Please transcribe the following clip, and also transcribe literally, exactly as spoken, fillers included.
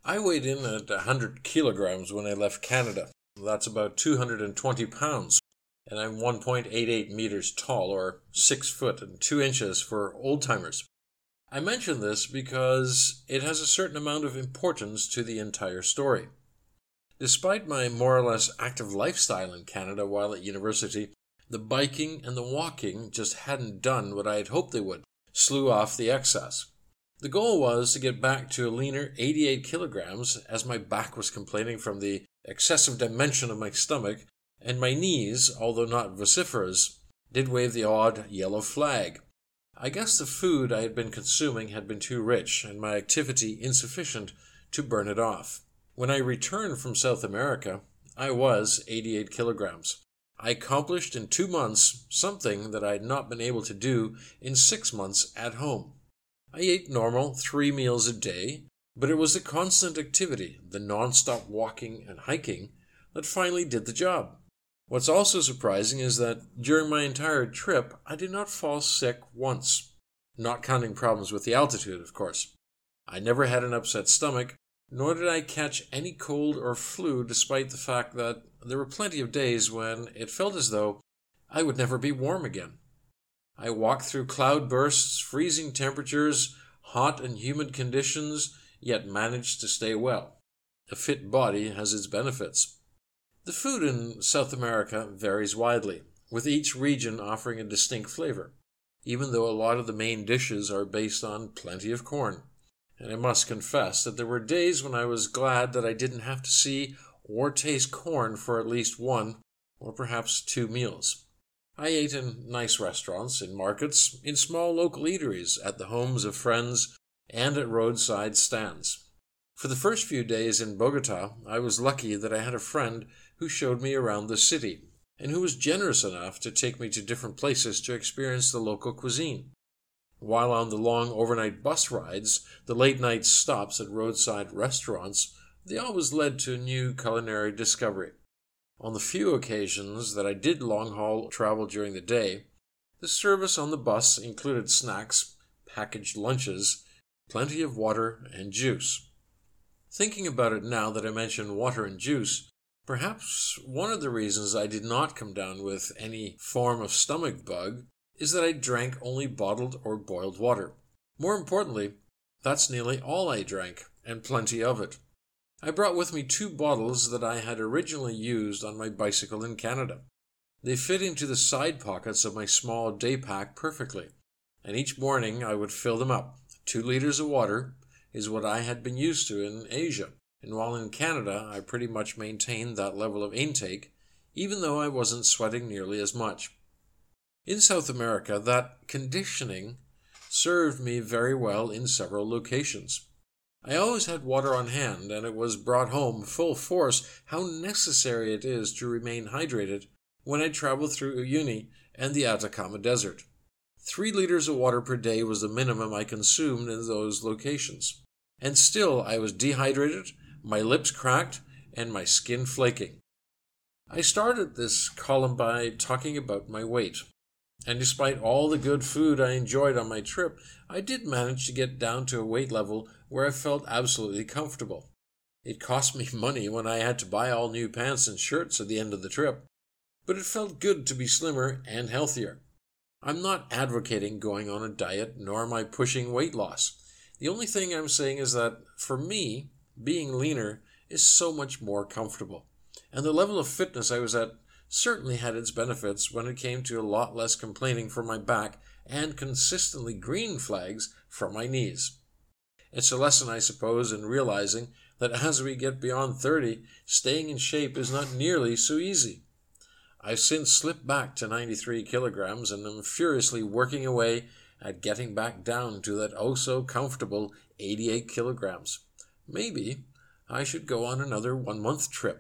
I weighed in at one hundred kilograms when I left Canada. That's about two hundred twenty pounds, and I'm one point eight eight meters tall, or six foot and two inches for old-timers. I mention this because it has a certain amount of importance to the entire story. Despite my more or less active lifestyle in Canada while at university, the biking and the walking just hadn't done what I had hoped they would, slew off the excess. The goal was to get back to a leaner eighty-eight kilograms, as my back was complaining from the excessive dimension of my stomach, and my knees, although not vociferous, did wave the odd yellow flag. I guess the food I had been consuming had been too rich, and my activity insufficient to burn it off. When I returned from South America, I was eighty-eight kilograms. I accomplished in two months something that I had not been able to do in six months at home. I ate normal three meals a day, but it was the constant activity, the non-stop walking and hiking, that finally did the job. What's also surprising is that during my entire trip, I did not fall sick once. Not counting problems with the altitude, of course. I never had an upset stomach, nor did I catch any cold or flu, despite the fact that there were plenty of days when it felt as though I would never be warm again. I walked through cloud bursts, freezing temperatures, hot and humid conditions, yet managed to stay well. A fit body has its benefits. The food in South America varies widely, with each region offering a distinct flavor, even though a lot of the main dishes are based on plenty of corn. And I must confess that there were days when I was glad that I didn't have to see or taste corn for at least one or perhaps two meals. I ate in nice restaurants, in markets, in small local eateries, at the homes of friends, and at roadside stands. For the first few days in Bogota, I was lucky that I had a friend who showed me around the city, and who was generous enough to take me to different places to experience the local cuisine. While on the long overnight bus rides, the late-night stops at roadside restaurants, they always led to new culinary discovery. On the few occasions that I did long-haul travel during the day, the service on the bus included snacks, packaged lunches, plenty of water, and juice. Thinking about it now that I mention water and juice, perhaps one of the reasons I did not come down with any form of stomach bug is that I drank only bottled or boiled water. More importantly, that's nearly all I drank, and plenty of it. I brought with me two bottles that I had originally used on my bicycle in Canada. They fit into the side pockets of my small day pack perfectly, and each morning I would fill them up. Two liters of water is what I had been used to in Asia, and while in Canada I pretty much maintained that level of intake, even though I wasn't sweating nearly as much. In South America, that conditioning served me very well in several locations. I always had water on hand, and it was brought home full force how necessary it is to remain hydrated when I traveled through Uyuni and the Atacama Desert. Three liters of water per day was the minimum I consumed in those locations. And still I was dehydrated, my lips cracked, and my skin flaking. I started this column by talking about my weight. And despite all the good food I enjoyed on my trip, I did manage to get down to a weight level where I felt absolutely comfortable. It cost me money when I had to buy all new pants and shirts at the end of the trip, but it felt good to be slimmer and healthier. I'm not advocating going on a diet, nor am I pushing weight loss. The only thing I'm saying is that, for me, being leaner is so much more comfortable, and the level of fitness I was at certainly had its benefits when it came to a lot less complaining from my back and consistently green flags from my knees. It's a lesson, I suppose, in realizing that as we get beyond thirty, staying in shape is not nearly so easy. I've since slipped back to ninety-three kilograms and am furiously working away at getting back down to that oh-so-comfortable eighty-eight kilograms. Maybe I should go on another one-month trip.